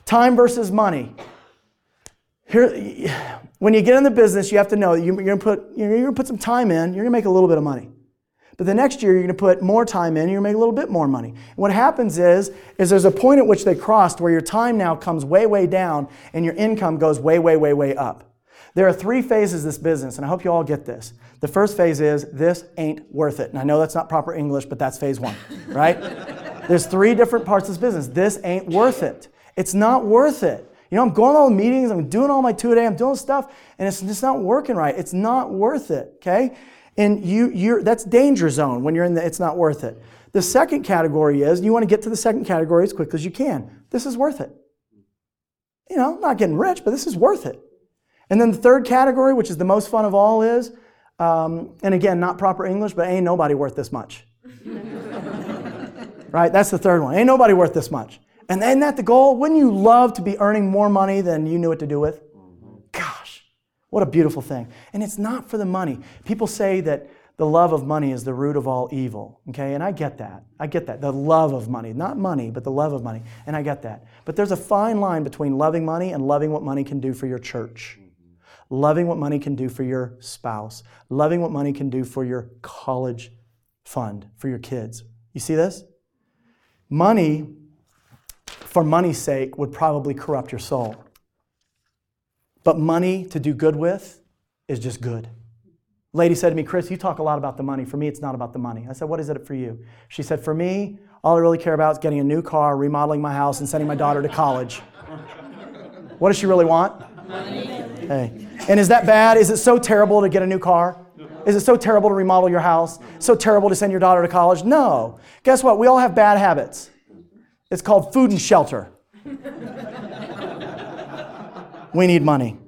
Time versus money. Here, when you get in the business, you have to know that you're going to put some time in, you're going to make a little bit of money. But the next year, you're going to put more time in, you're going to make a little bit more money. And what happens is there's a point at which they crossed where your time now comes way, way down and your income goes way, way, way, way up. There are 3 phases of this business, and I hope you all get this. The first phase is, this ain't worth it. And I know that's not proper English, but that's phase 1, right? There's 3 different parts of this business. This ain't worth it. It's not worth it. You know, I'm going to all the meetings, I'm doing all my 2-a-day, I'm doing stuff, and it's just not working right. It's not worth it, okay? And that's danger zone when you're in the it's not worth it. The second category is, you want to get to the second category as quick as you can. This is worth it. You know, not getting rich, but this is worth it. And then the third category, which is the most fun of all, is, and again, not proper English, but ain't nobody worth this much. Right? That's the third one. Ain't nobody worth this much. And isn't that the goal? Wouldn't you love to be earning more money than you knew what to do with? Gosh, what a beautiful thing. And it's not for the money. People say that the love of money is the root of all evil. Okay, and I get that. I get that. The love of money. Not money, but the love of money. And I get that. But there's a fine line between loving money and loving what money can do for your church. Loving what money can do for your spouse. Loving what money can do for your college fund, for your kids. You see this? Money, for money's sake, would probably corrupt your soul. But money to do good with is just good. Lady said to me, Chris, you talk a lot about the money. For me, it's not about the money. I said, what is it for you? She said, for me, all I really care about is getting a new car, remodeling my house, and sending my daughter to college. What does she really want? Money. Hey. And is that bad? Is it so terrible to get a new car? Is it so terrible to remodel your house? So terrible to send your daughter to college? No. Guess what? We all have bad habits. It's called food and shelter. We need money.